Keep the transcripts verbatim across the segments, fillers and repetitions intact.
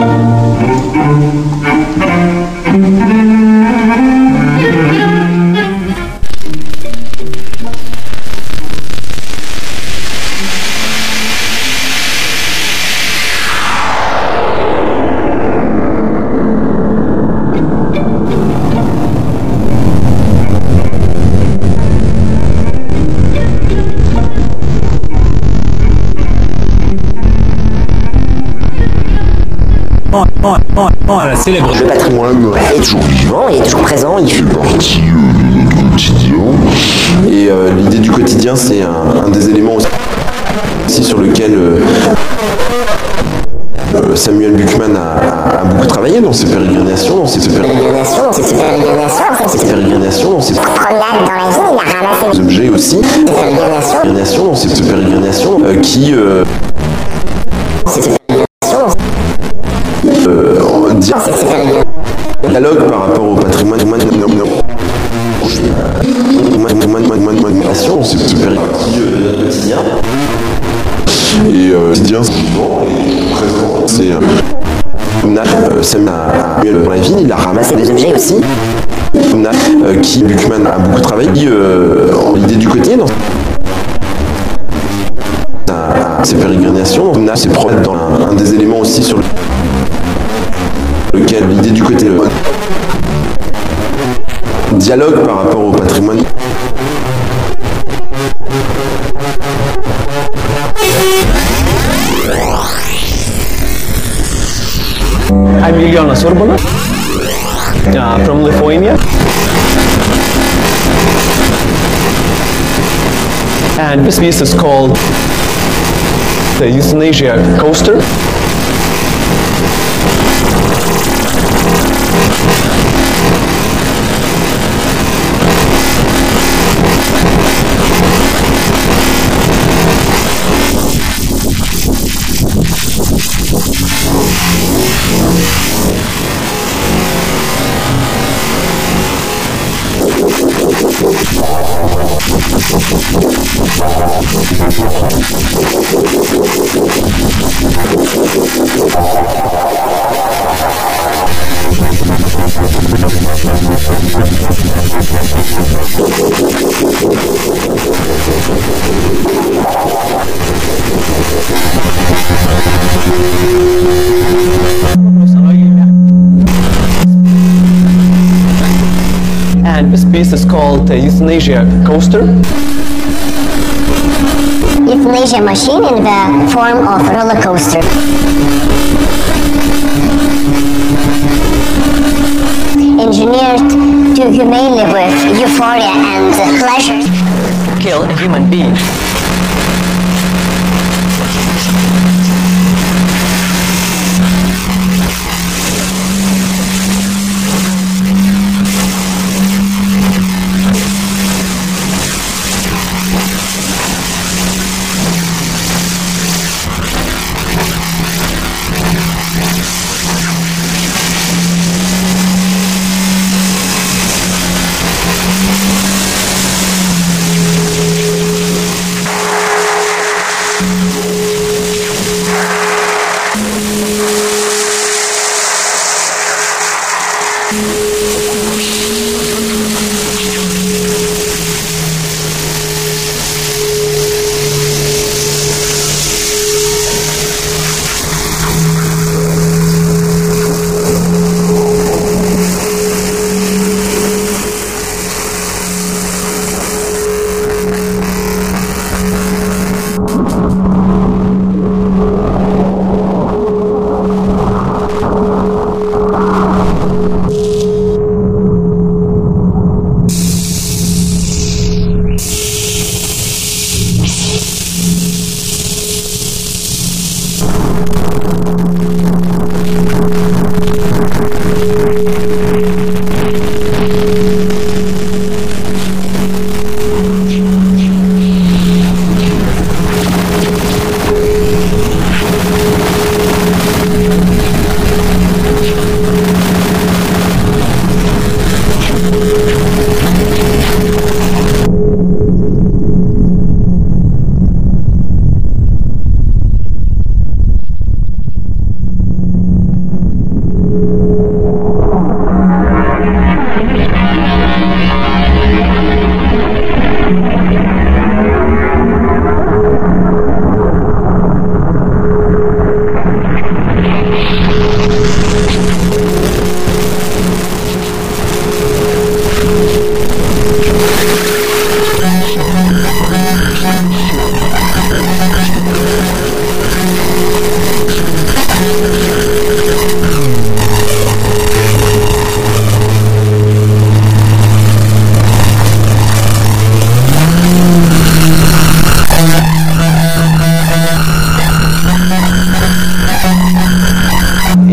La célèbre. Le patrimoine est toujours vivant, il est toujours présent, il fait partie euh, de notre quotidien. Et euh, l'idée du quotidien, c'est un, un des éléments aussi, aussi sur lequel euh, euh, Samuel Buchmann a, a beaucoup travaillé dans ses pérégrinations, dans ses pérégrinations, dans ses pérégrinations, dans ses pérégrinations, dans ses promenades dans la ville, il a ramassé des objets aussi, des pérégrinations, dans ses pérégrinations, euh, qui euh, Euh, dialogue par rapport au patrimoine c'est super quotidien et euh, quotidien c'est euh, Samuel dans la ville, il a ramassé des objets aussi euh, qui Buchmann a beaucoup travaillé euh, l'idée du quotidien dans ses pérégrinations, c'est propre dans un, un des éléments aussi sur le lequel l'idée du côté le dialogue par rapport au patrimoine. I'm Liliana Sorbona uh, from Lithuania, and this piece is called the Euthanasia Coaster. And this piece is called the Euthanasia Coaster. Euthanasia machine in the form of roller coaster. Engineered to humanely with euphoria and pleasure. Kill a human being.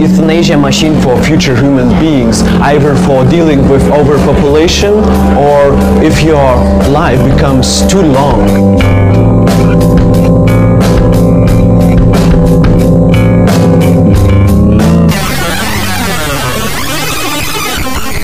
euthanasia machine for future human beings, either for dealing with overpopulation or if your life becomes too long.